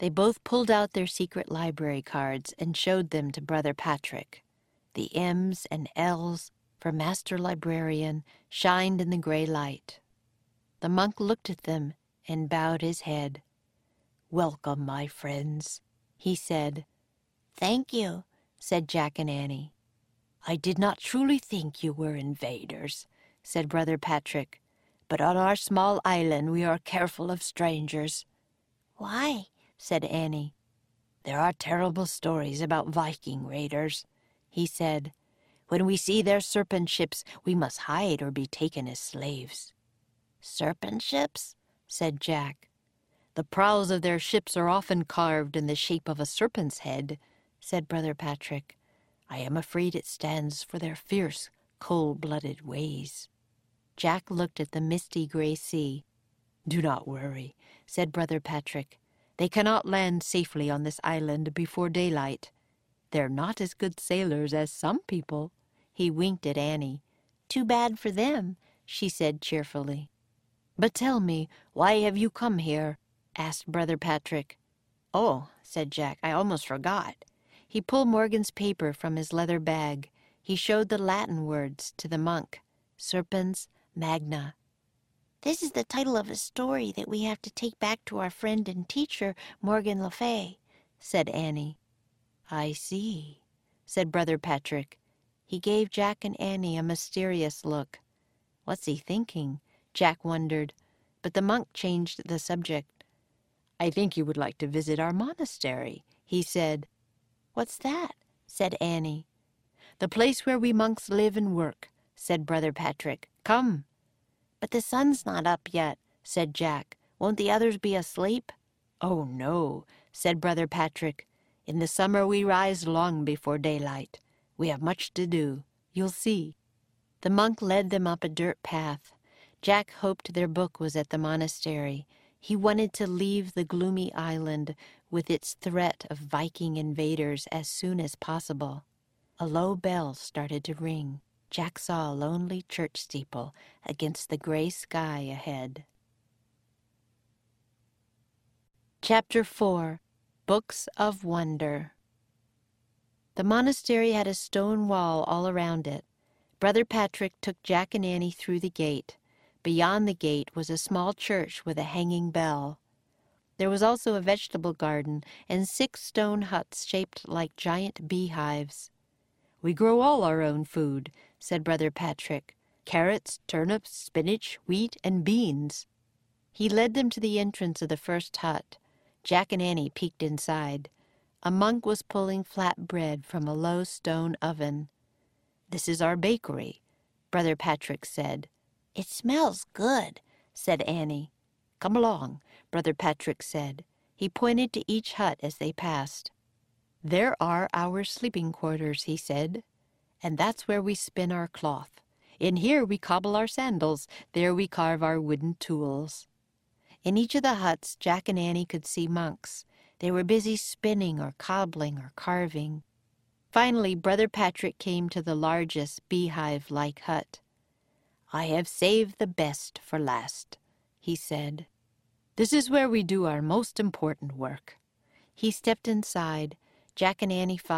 They both pulled out their secret library cards and showed them to Brother Patrick. The M's and L's for Master Librarian shined in the gray light. The monk looked at them and bowed his head. "Welcome, my friends," he said. "Thank you," said Jack and Annie. "I did not truly think you were invaders," said Brother Patrick. "But on our small island we are careful of strangers." "Why?" said Annie. "There are terrible stories about Viking raiders," he said. "When we see their serpent ships, we must hide or be taken as slaves." "Serpent ships?" said Jack. "The prows of their ships are often carved in the shape of a serpent's head," said Brother Patrick. "I am afraid it stands for their fierce, cold-blooded ways." Jack looked at the misty gray sea. "Do not worry," said Brother Patrick. "They cannot land safely on this island before daylight. They're not as good sailors as some people." He winked at Annie. "Too bad for them," she said cheerfully. "But tell me, why have you come here?" asked Brother Patrick. "Oh," said Jack, "I almost forgot." He pulled Morgan's paper from his leather bag. He showed the Latin words to the monk, Serpens Magna. "This is the title of a story that we have to take back to our friend and teacher, Morgan Le Fay," said Annie. "I see," said Brother Patrick. He gave Jack and Annie a mysterious look. "What's he thinking?" Jack wondered, but the monk changed the subject. "I think you would like to visit our monastery," he said. "What's that?" said Annie. "The place where we monks live and work," said Brother Patrick. "Come." "But the sun's not up yet," said Jack. "Won't the others be asleep?" "Oh, no," said Brother Patrick. "In the summer we rise long before daylight. We have much to do. You'll see." The monk led them up a dirt path. Jack hoped their book was at the monastery. He wanted to leave the gloomy island with its threat of Viking invaders as soon as possible. A low bell started to ring. Jack saw a lonely church steeple against the gray sky ahead. Chapter 4. Books of Wonder. The monastery had a stone wall all around it. Brother Patrick took Jack and Annie through the gate. Beyond the gate was a small church with a hanging bell. There was also a vegetable garden and 6 stone huts shaped like giant beehives. "We grow all our own food," said Brother Patrick. "Carrots, turnips, spinach, wheat, and beans." He led them to the entrance of the first hut. Jack and Annie peeked inside. A monk was pulling flat bread from a low stone oven. "This is our bakery," Brother Patrick said. "It smells good," said Annie. "Come along," Brother Patrick said. He pointed to each hut as they passed. "There are our sleeping quarters," he said, "and that's where we spin our cloth. In here we cobble our sandals, there we carve our wooden tools." In each of the huts, Jack and Annie could see monks. They were busy spinning or cobbling or carving. Finally, Brother Patrick came to the largest beehive-like hut. "I have saved the best for last," he said. "This is where we do our most important work." He stepped inside. Jack and Annie followed.